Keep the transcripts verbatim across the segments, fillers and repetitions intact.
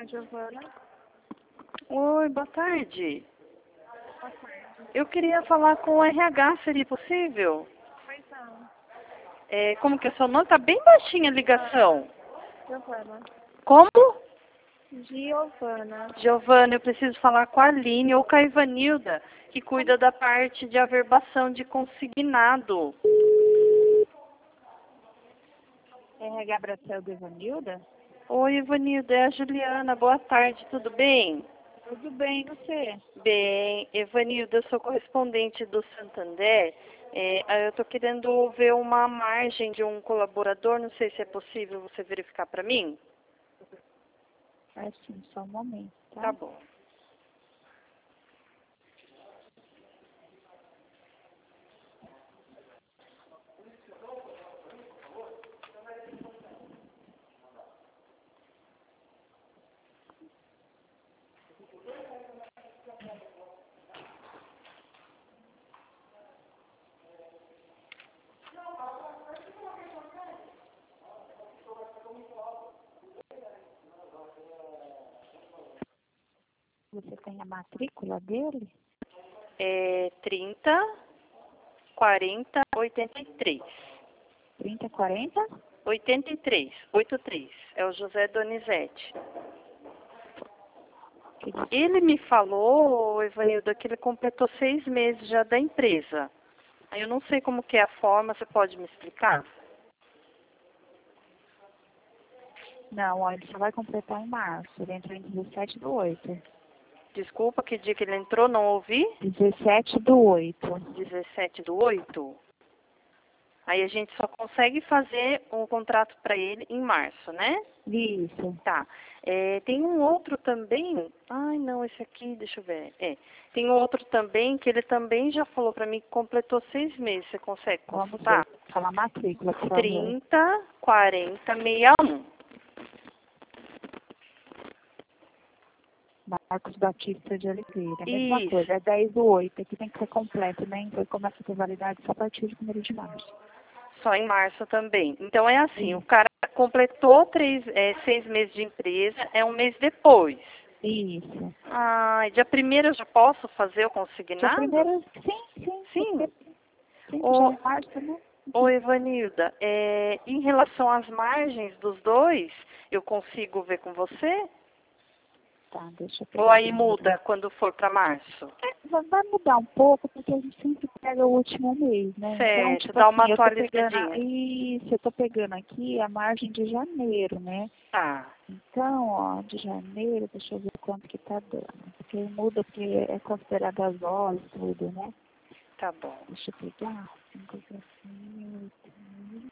a Giovana. Oi, boa tarde. Boa tarde. Eu queria falar com o R H, seria possível? Pois não. É, como que é seu nome? Tá bem baixinha a ligação. Giovana. Como? Giovana. Giovana, eu preciso falar com a Aline ou com a Ivanilda, que cuida da parte de averbação de consignado. R H Bracel de Evanilda? Oi, Ivanilda, é a Juliana. Boa tarde, tudo bem? Tudo bem, e você? Bem, Evanilda, eu sou correspondente do Santander. É, eu estou querendo ver uma margem de um colaborador, não sei se é possível você verificar para mim. É sim, só um momento, tá? Tá bom. Você tem a matrícula dele? É trinta, quarenta, oitenta e três. trinta, quarenta? oitenta e três, oitenta e três. É o José Donizete. Ele me falou, Evanilda, que ele completou seis meses já da empresa. Aí eu não sei como que é a forma, você pode me explicar? Não, ó, ele só vai completar em março. Ele entrou em dezessete do oito. Desculpa, que dia que ele entrou, não ouvi? dezessete do oito. dezessete do oito. Aí a gente só consegue fazer um contrato para ele em março, né? Isso. Tá. É, tem um outro também. Ai, não, esse aqui, deixa eu ver. É. Tem um outro também que ele também já falou para mim que completou seis meses. Você consegue Vamos consultar? ver. Fala a matrícula, por favor. trinta, quarenta, sessenta e um. Marcos Batista de Oliveira. A mesma Isso. coisa, é dez do oito. Aqui tem que ser completo, né? Então começa a ter validade só a partir de primeiro de março. Só em março também. Então é assim, Sim. o cara completou três, é, seis meses de empresa, é um mês depois. Isso. Ah, dia primeiro eu já posso fazer o Dia consignado? primeiro, sim, sim. Sim. Porque, sim, já Ô, é março, né? ô Evanilda, é, em relação às margens dos dois, eu consigo ver com você? Tá, deixa eu pegar. Ou aí primeiro. muda quando for para março? É, vai vai mudar um pouco, porque a gente sempre pega o último mês, né? Então, Certo, tipo dá assim, uma eu tô pegando. atualizadinha. Isso, eu tô pegando aqui a margem de janeiro, né? Tá, Então, ó, de janeiro, deixa eu ver quanto que tá dando. Porque muda, porque é considerado as horas, tudo, né? tá bom. Deixa eu pegar. cinco, sete, oito, nove.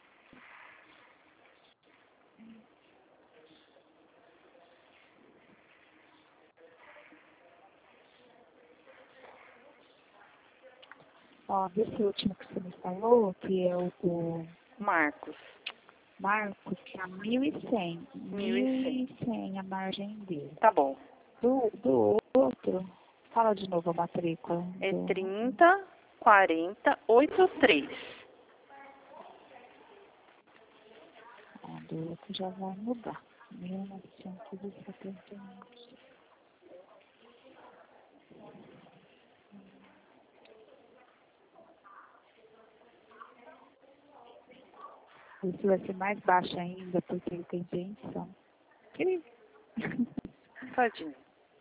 Ó, desse último que você me falou, que é o, o Marcos, Marcos, que é mil e cem. mil e cem. mil e cem a margem dele. Tá bom. Do, do outro, fala de novo a matrícula. É Do, trinta, quarenta, oitenta e três. ó, do outro já vai mudar. mil novecentos e setenta e um. Esse vai ser mais baixo ainda, porque ele tem pensão. Que- Tadinho.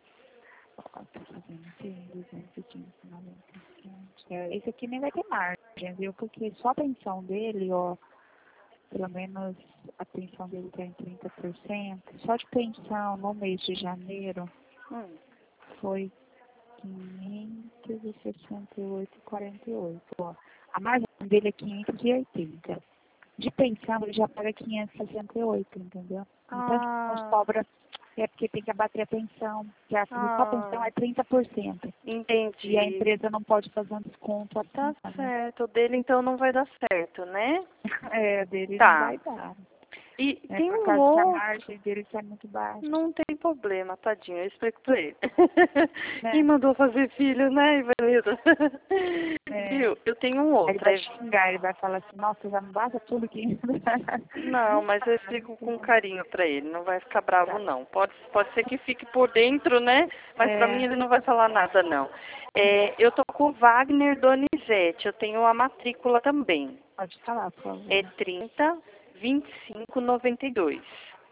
É, esse aqui nem vai ter margem, viu? Porque só a pensão dele, ó, pelo menos a pensão dele está em trinta por cento. Só de pensão no mês de janeiro Hum. foi quinhentos e sessenta e oito vírgula quarenta e oito. Ó. A margem dele é quinhentos e oitenta. De pensão ele já paga quinhentos e sessenta e oito, entendeu? Então, tipo, nos Ah, cobra, é porque tem que abater a pensão. Que a, só a pensão ah, é trinta por cento. E a entendi. empresa não pode fazer um desconto Tá acima, né? certo. O dele então não vai dar certo, né? É, dele não Tá. vai dar. E É tem por um causa que a outro. margem dele é muito baixa. Não tem problema, tadinho, eu explico pra ele. Né? Quem mandou fazer filho, né, Ivanilda? É. Viu? Eu tenho um Ele outro. vai é- xingar, ele vai falar assim, nossa, já não basta tudo que... Não, mas eu explico com carinho pra ele, não vai ficar bravo Tá. não. Pode, pode ser que fique por dentro, né? Mas pra É. mim ele não vai falar nada não. É, eu tô com o Wagner Donizete, eu tenho a matrícula também. Pode falar, por favor. É trinta, vinte e cinco, noventa e dois.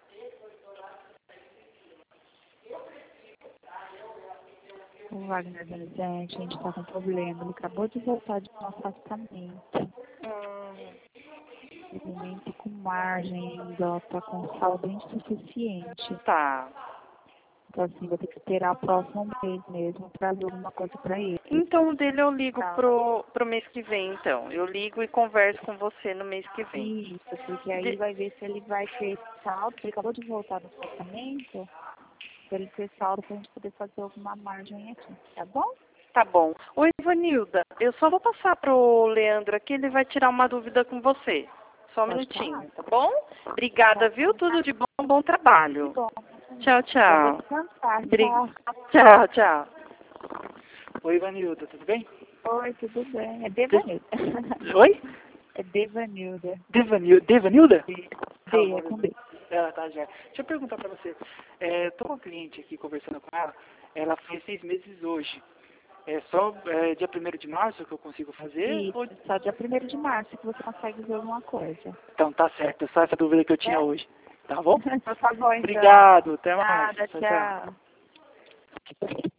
O Wagner Donizete, a gente tá com problema. Ele acabou de voltar de um afastamento. Hum, Ele nem tá com margem ainda, tá com saldo insuficiente. tá. Então, assim, vou ter que esperar o próximo mês mesmo pra ver alguma coisa pra ele. Então o dele eu ligo Tá. pro, pro mês que vem, então. Eu ligo e converso com você no mês que vem. Isso, porque aí De- vai ver se ele vai ter saldo, porque ele acabou de voltar do tratamento, se ele ter saldo pra gente poder fazer alguma margem aqui, tá bom? Tá bom. Oi, Ivanilda, eu só vou passar pro Leandro aqui, ele vai tirar uma dúvida com você. Só um Pode minutinho, falar. tá bom? Obrigada, viu? Tudo de bom, bom trabalho. Bom, Tchau, eu vou tchau. descansar, Bri- tá? Tchau, tchau. Oi, Ivanilda, tudo bem? Oi, tudo bem? É Devanilda. Oi? É Devanilda. Devanil, Devanilda? D, Ah, D, é com D. Ah, tá, já. Deixa eu perguntar pra você. É, tô com uma cliente aqui conversando com ela, ela fez seis meses hoje. É só é, dia primeiro de março que eu consigo fazer? Ou- Isso, só dia primeiro de março que você consegue ver alguma coisa. Então tá certo, só essa dúvida que eu tinha É? hoje. Tá bom? Por favor, então. Obrigado, até mais. Nada, Tchau, tchau. tchau.